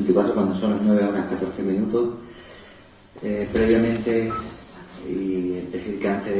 2024, cuando son las 9:14. Previamente, y decir que antes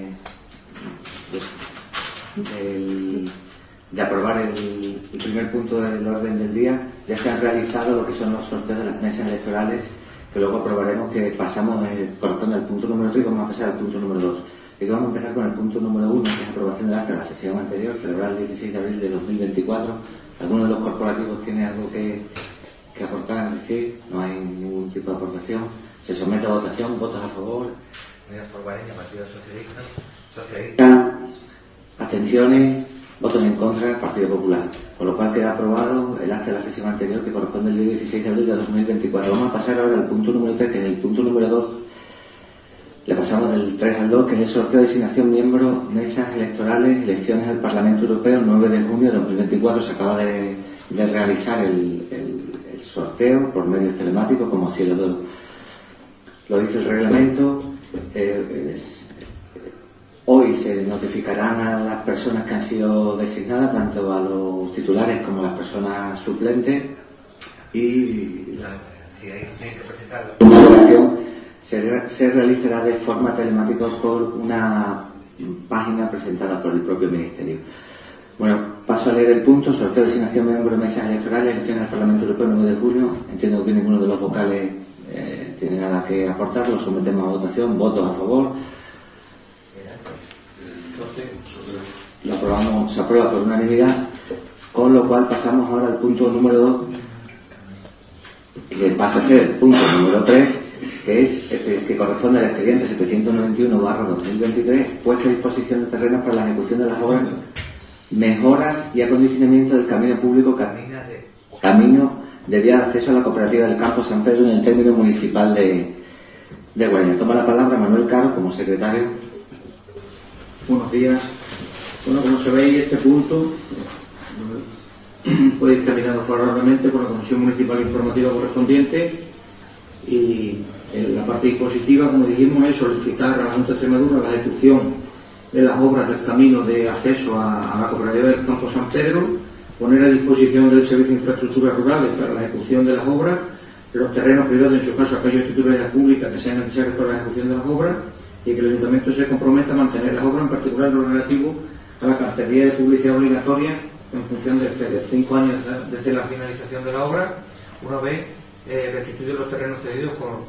de aprobar el primer punto del orden del día, ya se han realizado lo que son los sorteos de las mesas electorales, que luego aprobaremos, que pasamos, corresponde al punto número 3 y vamos a pasar al punto número 2. Y que vamos a empezar con el punto número 1, que es aprobación del acta de la sesión anterior, celebrada el 16 de abril de 2024. ¿Alguno de los corporativos tiene algo que aportar? Es decir, no hay ningún tipo de aportación. Se somete a votación. ¿Votos a favor? Unión Folguareña, Partido Socialista. Abstenciones. Votos en contra, Partido Popular. Con lo cual queda aprobado el acta de la sesión anterior, que corresponde al día 16 de abril de 2024. Vamos a pasar ahora al punto número 3, que es el punto número 2. Le pasamos del 3 al 2, que es el sorteo de designación miembro, mesas electorales, elecciones al Parlamento Europeo, el 9 de junio de 2024. Se acaba de realizar el sorteo por medios telemáticos, como así lo dice el reglamento. Hoy se notificarán a las personas que han sido designadas, tanto a los titulares como a las personas suplentes, y si hay que presentarlo. Una votación se realizará de forma telemática por una página presentada por el propio Ministerio. Bueno, paso a leer el punto: sorteo de designación de miembros de mesas electorales, elecciones al Parlamento Europeo 9 de julio. Entiendo que ninguno de los vocales tiene nada que aportar. Lo sometemos a votación. ¿Votos a favor? Lo aprobamos, se aprueba por unanimidad, con lo cual pasamos ahora al punto número 2, que pasa a ser el punto número 3, que es que corresponde al expediente 791/2023, puesta a disposición de terrenos para la ejecución de las obras, mejoras y acondicionamiento del camino público, camino de vía de acceso a la cooperativa del Campo San Pedro en el término municipal de Guareña. Toma la palabra Manuel Caro como secretario. Buenos días. Bueno, como sabéis, este punto fue dictaminado favorablemente por la Comisión Municipal Informativa correspondiente, y la parte dispositiva, como dijimos, es solicitar a la Junta de Extremadura la ejecución de las obras del camino de acceso a la cooperativa del Campo San Pedro, poner a disposición del Servicio de Infraestructuras Rurales para la ejecución de las obras, los terrenos privados, en su caso aquellos titularidad pública que sean necesarios para la ejecución de las obras, y que el Ayuntamiento se comprometa a mantener las obras, en particular lo relativo a la cartelería de publicidad obligatoria en función del FEDER, 5 años desde la finalización de la obra, una vez restituidos los terrenos cedidos por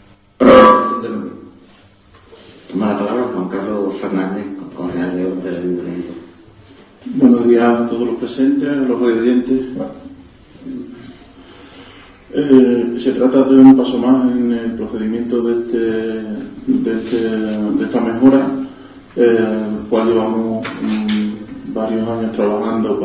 Toma la palabra Juan Carlos Fernández, concejal del Ayuntamiento. Buenos días a todos los presentes, a los radioyentes. Se trata de un paso más en el procedimiento de esta mejora, el cual llevamos varios años trabajando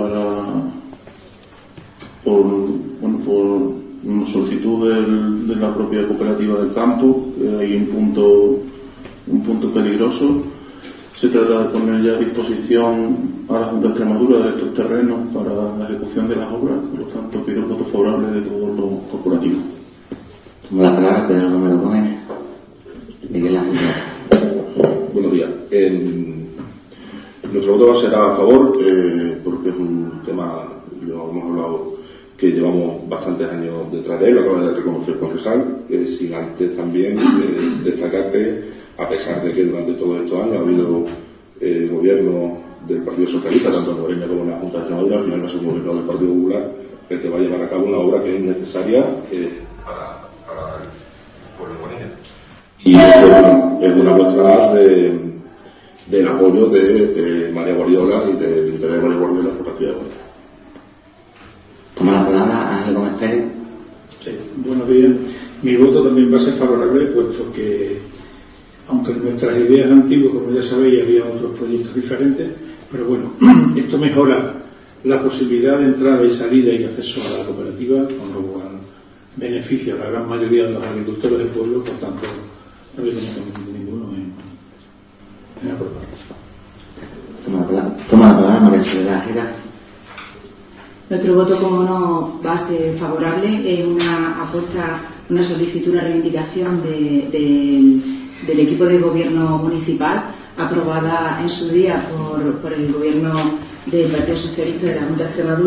por una solicitud de la propia cooperativa del campo, que hay un punto peligroso. Se trata de poner ya a disposición a la Junta de Extremadura de estos terrenos para la ejecución de las obras. Por lo tanto, pido el voto favorable de todos los corporativos. Toma la palabra Pedro Romero Gómez. Miguel Ángel. Buenos días. Nuestro voto va a ser a favor, porque es un tema, lo hemos hablado, que llevamos bastantes años detrás de él, lo acaba de reconocer el concejal, sin antes también destacar que, a pesar de que durante todos estos años ha habido gobierno del Partido Socialista, tanto en Guareña como en la Junta de Extremadura, al final va a ser un gobierno del Partido Popular el que va a llevar a cabo una obra que es necesaria para el pueblo de Guareña. Y es una muestra más del apoyo de María Guardiola y del interés de María Guardiola por la ciudad de Guareña. Toma la palabra Ángel Gómez Pérez. Sí, buenos días. Mi voto también va a ser favorable, puesto que, aunque en nuestras ideas antiguas, como ya sabéis, había otros proyectos diferentes, pero bueno, esto mejora la posibilidad de entrada y salida y acceso a la cooperativa, con lo cual beneficia a la gran mayoría de los agricultores del pueblo. Por tanto, no veo ninguno en aprobar. Toma la palabra María Soledad Gira. Nuestro voto, como no, va a ser favorable. Es una solicitud, una reivindicación del equipo de gobierno municipal, aprobada en su día por el gobierno del Partido Socialista de la Junta de Extremadura,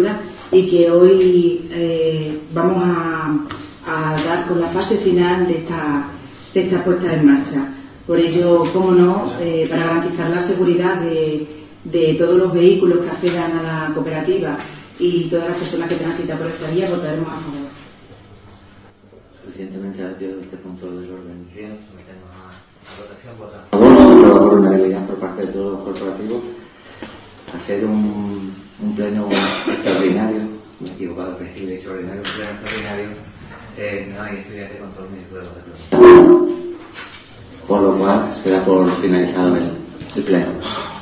y que hoy vamos a dar con la fase final de esta puesta en marcha. Por ello, cómo no, para garantizar la seguridad de todos los vehículos que accedan a la cooperativa y todas las personas que transitan por esa vía, votaremos a favor. Suficientemente debatido este punto del orden. Bien, sometemos a votación. Vota A favor, se aprueba por unanimidad por parte de todos los corporativos a ser un pleno extraordinario. Me he equivocado al principio, he dicho ordinario, un pleno extraordinario. No hay estudiante de control ni de votación. Por lo cual se da por finalizado el pleno.